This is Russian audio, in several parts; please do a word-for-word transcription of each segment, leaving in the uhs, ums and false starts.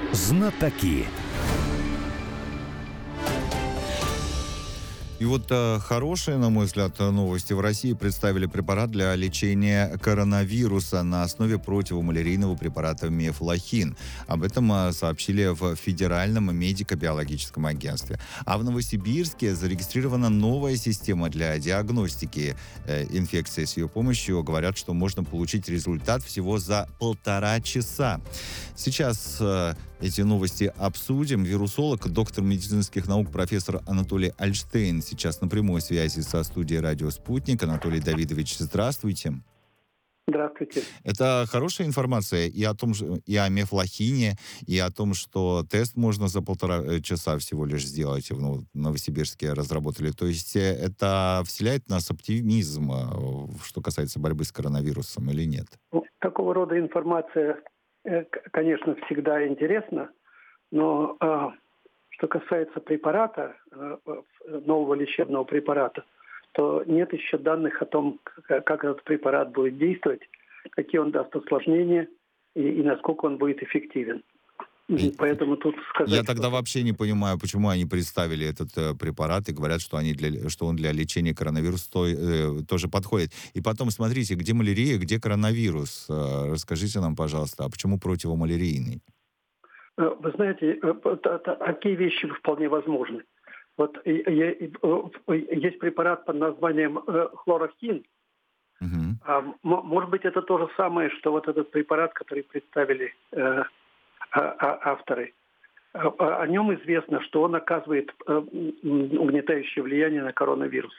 Знатоки. И вот э, хорошие, на мой взгляд, новости. В России представили препарат для лечения коронавируса на основе противомалярийного препарата мефлохин. Об этом э, сообщили в Федеральном медико-биологическом агентстве. А в Новосибирске зарегистрирована новая система для диагностики э, инфекции. С ее помощью говорят, что можно получить результат всего за полтора часа. Сейчас э, эти новости обсудим. Вирусолог, доктор медицинских наук, профессор Анатолий Альштейн сейчас на прямой связи со студией «Радио Спутник». Анатолий Давидович, здравствуйте. Здравствуйте. Это хорошая информация и о том, же- и о мефлохине, и о том, что тест можно за полтора э, часа всего лишь сделать. В Нов- Новосибирске разработали. То есть э, это вселяет в нас оптимизм, э, в- что касается борьбы с коронавирусом, или нет? Ну, такого рода информация, э, к- конечно, всегда интересна, но э, что касается препарата, э, э, нового лечебного препарата, то нет еще данных о том, к- как этот препарат будет действовать, какие он даст осложнения и, и насколько он будет эффективен. И И- поэтому тут сказать... Я тогда что- вообще не понимаю, почему они представили этот э, препарат и говорят, что, они для, что он для лечения коронавируса то- э, тоже подходит. И потом, смотрите, где малярия, где коронавирус. Э, расскажите нам, пожалуйста, а почему противомалярийный? Э, Вы знаете, э, п- та- та- такие вещи вполне возможны. Вот и- и- и, э, есть препарат под названием э, хлорохин. Мгм. А, м- может быть, это то же самое, что вот этот препарат, который представили э, а- а- авторы. А- а- О нем известно, что он оказывает э, м, угнетающее влияние на коронавирус.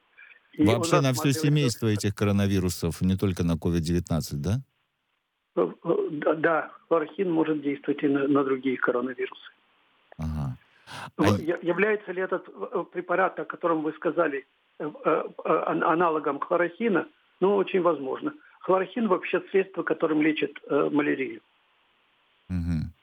И он Вообще на все рассматривается... семейство этих коронавирусов, не только на ковид девятнадцать, да? э, э, Да, да, хлорохин может действовать и на, на другие коронавирусы. Ага. А В- и- я- Является ли этот э, препарат, о котором вы сказали, э, э, э, ан- аналогом хлорохина? Ну, очень возможно. Хлорохин вообще средство, которым лечат э, малярию. Мгм.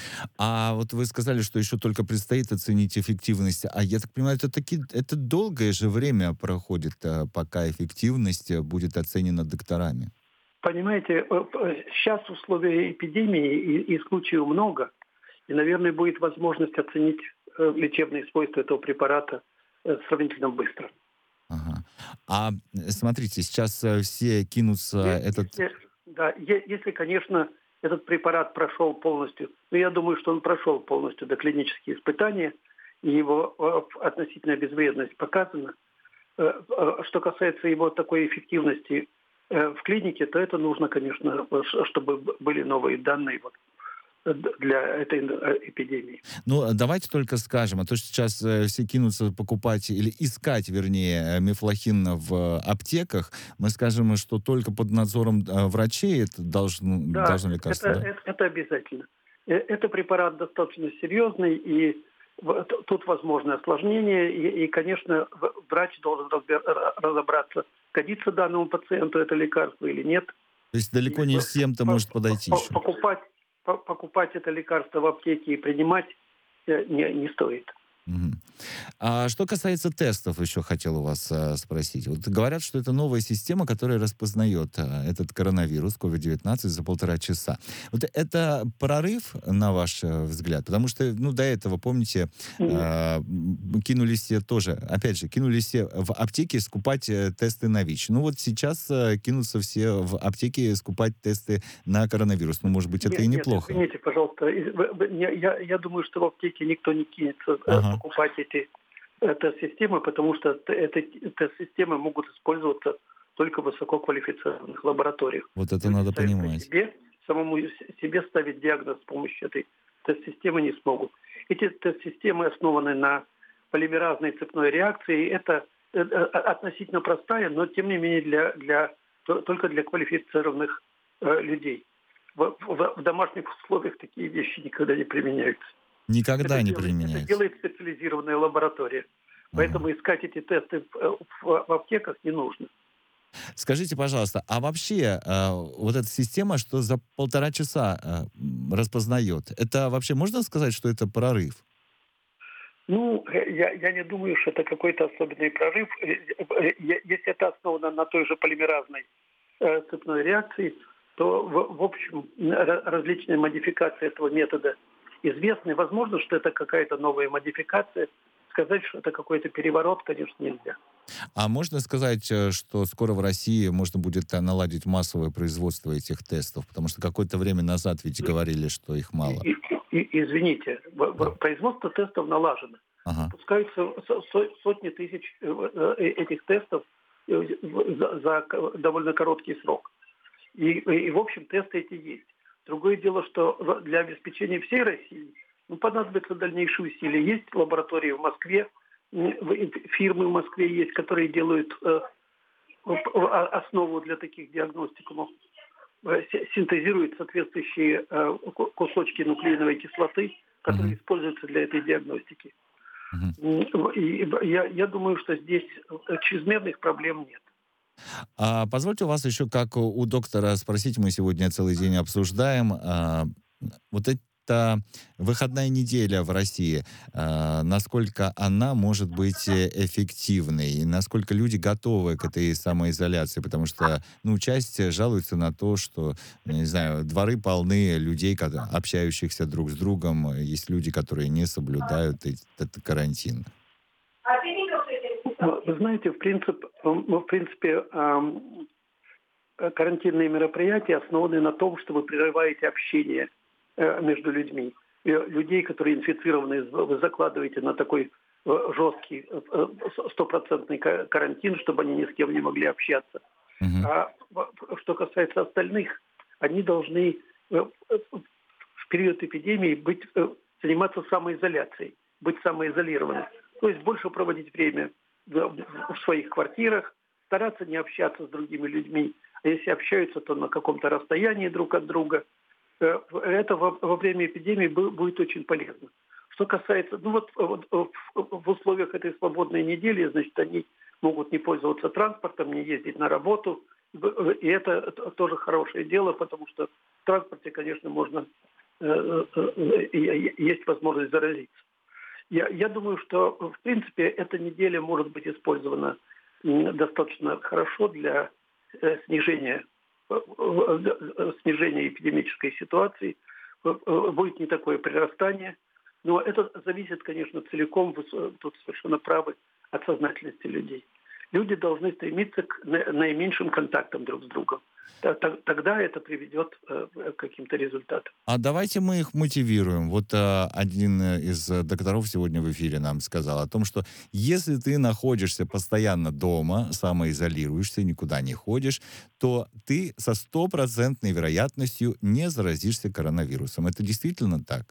А вот вы сказали, что еще только предстоит оценить эффективность. А я так понимаю, это, таки, это долгое же время проходит, э, пока эффективность э, будет оценена докторами. Понимаете, сейчас условия эпидемии и, и случаев много, и, наверное, будет возможность оценить э, лечебные свойства этого препарата э, сравнительно быстро. Ага. А э, смотрите, сейчас э, все кинутся Е- этот... Если, да, е- если, конечно, этот препарат прошел полностью, ну, я думаю, что он прошел полностью доклинические испытания, и его э, относительная безвредность показана. Э, э, Что касается его такой эффективности э, в клинике, то это нужно, конечно, э, ш- чтобы б- были новые данные вот, э, д- для этой э, эпидемии. Ну, э, давайте только скажем, а то, что сейчас э, все кинутся покупать или искать, вернее, э, мефлохин в э, аптеках, мы скажем, что только под надзором э, врачей это должно, Да, должно ли это, кажется, да? это, это обязательно. Э, Это препарат достаточно серьезный, и в- т- тут возможны осложнения, и, и, конечно, в- врач должен разбер- ра- разобраться, годится данному пациенту это лекарство или нет. То есть далеко И не по- всем-то по- может подойти по- еще. покупать, по- покупать это лекарство в аптеке и принимать э, не, не стоит. Мгм. А что касается тестов, еще хотел у вас э, спросить. Вот говорят, что это новая система, которая распознает э, этот коронавирус ковид девятнадцать за полтора часа. Вот это прорыв, на ваш э, взгляд? Потому что, ну, до этого, помните, э, м, кинулись все тоже, опять же, кинулись все в аптеке скупать э, тесты на ВИЧ. Ну, вот сейчас э, кинутся все в аптеке скупать тесты на коронавирус. Ну, может быть, это Нет, и нет, неплохо. извините, пожалуйста. Из- вы- вы- Я, я- я думаю, что в аптеке никто не кинется э, Ага. покупать эти э, тест-системы, потому что т- эти тест-системы могут использоваться только в высококвалифицированных лабораториях. Вот это Люди надо сами по понимать. себе, самому с- себе ставить диагноз с помощью этой тест-системы не смогут. Эти тест-системы основаны на полимеразной цепной реакции. Это э, э, относительно простая, но тем не менее для, для, то- только для квалифицированных э, людей. В, в- в домашних условиях такие вещи никогда не применяются. Никогда Это не делает, это применяется. делает специализированная лаборатория. Ага. Поэтому искать эти тесты в, в- в аптеках не нужно. Скажите, пожалуйста, а вообще э, вот эта система, что за полтора часа э, м, распознает, это вообще можно сказать, что это прорыв? Ну, э, я, я не думаю, что это какой-то особенный прорыв. Э, э, э, Если это основано на той же полимеразной э, цепной реакции, то, в, в общем, ра- различные модификации этого метода известны. Возможно, что это какая-то новая модификация. Сказать, что это какой-то переворот, конечно, нельзя. А можно сказать, э, что скоро в России можно будет э, наладить массовое производство этих тестов? Потому что какое-то время назад ведь говорили, что их И, мало. и- и- извините, в- в- Да. производство тестов налажено. Ага. Выпускаются со- со- сотни тысяч э, э, этих тестов э, в- за, за к- довольно короткий срок. И, и, в общем, тесты эти есть. Другое дело, что в- для обеспечения всей России ну, понадобятся дальнейшие усилия. Есть лаборатории в Москве, м, в- фирмы в Москве есть, которые делают э, о- основу для таких диагностикумов, э, си- синтезируют соответствующие э, ку- кусочки нуклеиновой кислоты, которые Мгм. используются для этой диагностики. Мгм. М, И я, я думаю, что здесь э, чрезмерных проблем нет. А позвольте у вас еще, как у у доктора, спросить, мы сегодня целый день обсуждаем, а, вот эта выходная неделя в России, а, насколько она может быть э, эффективной, и насколько люди готовы к этой самоизоляции, потому что, ну, часть э, жалуется на то, что, ну, не знаю, дворы полны людей, когда- общающихся друг с другом, есть люди, которые не соблюдают эт- этот карантин. Ну, Вы знаете, в принципе, в принципе, ам, э, карантинные мероприятия основаны на том, что вы прерываете общение э, между людьми. И людей, которые инфицированы, вы закладываете на такой э, жесткий э, э, стопроцентный ка- карантин, чтобы они ни с кем не могли общаться. Мгм. А в- что касается остальных, они должны э, э, в период эпидемии быть, э, заниматься самоизоляцией, быть самоизолированными. То есть больше проводить время в в своих квартирах, стараться не общаться с другими людьми. А если общаются, то на каком-то расстоянии друг от друга. Э, Это во, во время эпидемии бу- будет очень полезно. Что касается, ну вот, вот, э, в в условиях этой свободной недели, значит, они могут не пользоваться транспортом, не ездить на работу. Б- И это т- тоже хорошее дело, потому что в транспорте, конечно, можно, э, э, э, и- и- есть возможность заразиться. Я, я думаю, что, в принципе, эта неделя может быть использована м, достаточно хорошо для э, снижения, э, э, э, снижения эпидемической ситуации. Э, э, Будет не такое прирастание. Но это зависит, конечно, целиком, вы с- тут совершенно правы, от сознательности людей. Люди должны стремиться к на- наименьшим контактам друг с другом. Т- т- Тогда это приведет э, к каким-то результатам. А давайте мы их мотивируем. Вот а, один э, из э, докторов сегодня в эфире нам сказал о том, что если ты находишься постоянно дома, самоизолируешься, никуда не ходишь, то ты со стопроцентной вероятностью не заразишься коронавирусом. Это действительно так?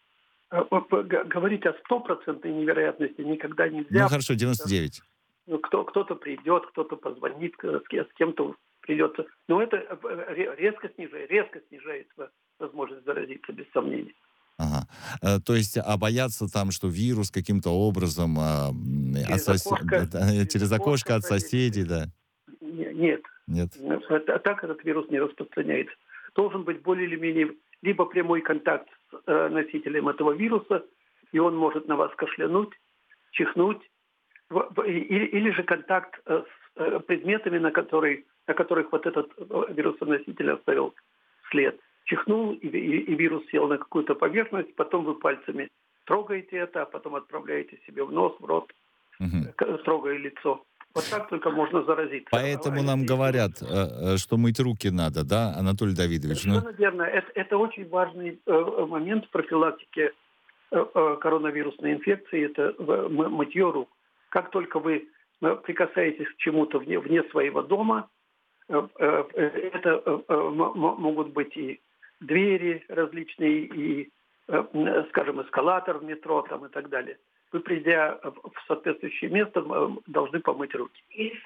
А, п- п- г- Говорить о стопроцентной невероятности никогда Ну нельзя, хорошо, потому что девяносто девять. ну, кто, кто-то придет, кто-то позвонит, к- с кем- с кем-то придется. Но это э, ре- резко снижает, резко снижается возможность заразиться, без сомнения. Ага. Э, То есть, а бояться там, что вирус каким-то образом а, м, от Через сосе- окошко, да, через через окошко окошко от пролезет. соседей, да? Не- Нет, Нет? Это- так этот вирус не распространяется. Должен быть более или менее либо прямой контакт с э, носителем этого вируса, и он может на вас кашлянуть, чихнуть, В- в- или, или же контакт э, с э, предметами, на, который, на которых вот этот э, вирусоноситель оставил след. Чихнул, и, и- и вирус сел на какую-то поверхность, потом вы пальцами трогаете это, а потом отправляете себе в нос, в рот, Мгм. э, к- трогая лицо. Вот так только можно заразиться. А Поэтому нам если вирус- говорят, э, э, что мыть руки надо, да, Анатолий Давидович? Ну, Совершенно верно. Это, это очень важный э, момент в профилактике э, э, коронавирусной инфекции. Это в- м- мытье рук. Как только вы э, прикасаетесь к чему-то вне, вне своего дома, э, э, э, это э, э, м- м- могут быть и двери различные, и, э, м, скажем, эскалатор в метро там, и так далее. Вы, придя в в соответствующее место, м, должны помыть руки.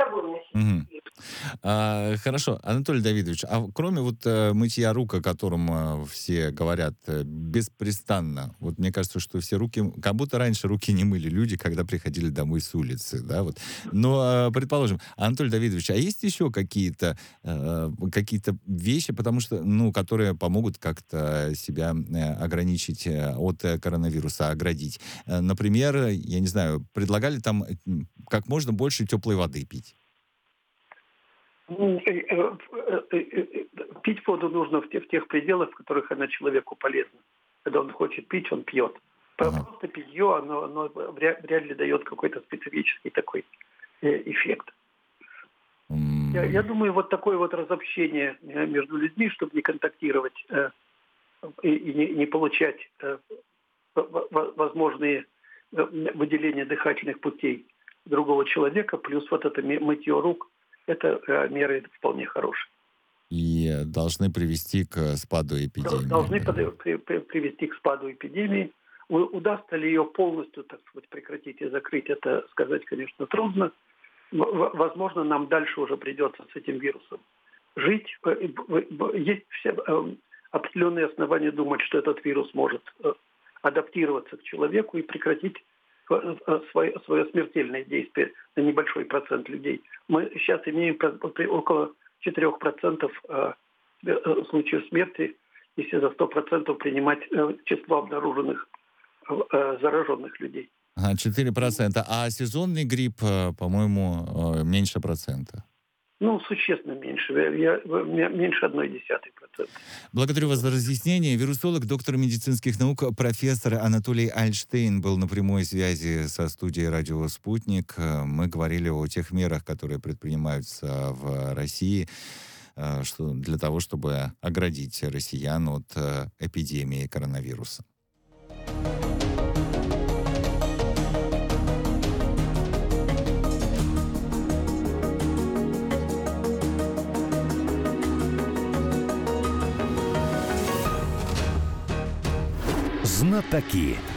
мгм. А, хорошо, Анатолий Давидович, а в- кроме вот э, мытья рук, о котором э, все говорят э, беспрестанно, вот мне кажется, что все руки, как будто раньше руки не мыли люди, когда приходили домой с улицы, да, вот. Но, э, предположим, Анатолий Давидович, а есть еще какие-то э, какие-то вещи, потому что, ну, которые помогут как-то себя э, ограничить э, от э, коронавируса, оградить? Э, Например, я не знаю, предлагали там э, м, как можно больше теплой воды пить. Ну, э, э, э, э, э, Пить воду нужно в тех, в тех пределах, в которых она человеку полезна. когда он хочет пить, он пьет. Ага. Просто питье, оно, оно вряд, вряд ли дает какой-то специфический такой э, эффект. М. Я, я думаю, вот такое вот разобщение э, между людьми, чтобы не контактировать э, и, и не, не получать э, в- в- возможные э, выделения дыхательных путей другого человека, плюс вот это ме- мытье рук, это э, меры вполне хорошие. И должны привести к спаду Д- эпидемии, Должны да. под- при- при- привести к спаду эпидемии. У- Удастся ли ее полностью, так сказать, прекратить и закрыть, это сказать, конечно, трудно. В- в- Возможно, нам дальше уже придется с этим вирусом жить. Э, и б- б- Есть все э, определенные основания думать, что этот вирус может э, адаптироваться к человеку и прекратить э, э, свое, свое смертельное действие на небольшой процент людей. Мы сейчас имеем про- при- около четырех процентов э, э, случаев смерти, если за сто процентов принимать э, число обнаруженных э, зараженных людей. Ага, четыре процента. А сезонный грипп, э, по-моему, э, меньше процента. Ну, существенно меньше. Я, я- я- меньше одной десятой процента. Благодарю вас за разъяснение. Вирусолог, доктор медицинских наук, профессор Анатолий Альштейн был на прямой связи со студией «Радио Спутник». Э, Мы говорили о тех мерах, которые предпринимаются в России э, что, для того, чтобы оградить россиян от э, эпидемии коронавируса. Знатоки.